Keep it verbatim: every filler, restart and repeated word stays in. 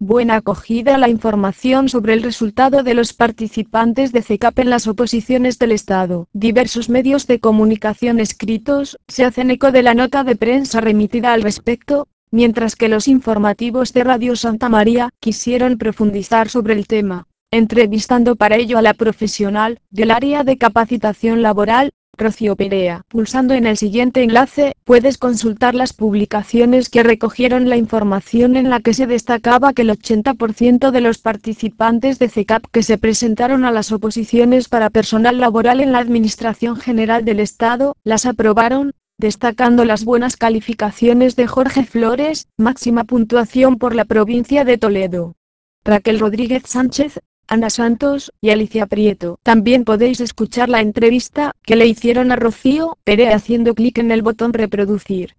buena acogida a la información sobre el resultado de los participantes de C CAP en las oposiciones del Estado. Diversos medios de comunicación escritos se hacen eco de la nota de prensa remitida al respecto, mientras que los informativos de Radio Santa María quisieron profundizar sobre el tema, entrevistando para ello a la profesional del área de capacitación laboral, Rocío Perea. Pulsando en el siguiente enlace, puedes consultar las publicaciones que recogieron la información en la que se destacaba que el ochenta por ciento de los participantes de C CAP que se presentaron a las oposiciones para personal laboral en la Administración General del Estado, las aprobaron, destacando las buenas calificaciones de Jorge Flores, máxima puntuación por la provincia de Toledo, Raquel Rodríguez Sánchez, Ana Santos y Alicia Prieto. También podéis escuchar la entrevista que le hicieron a Rocío Perea haciendo clic en el botón reproducir.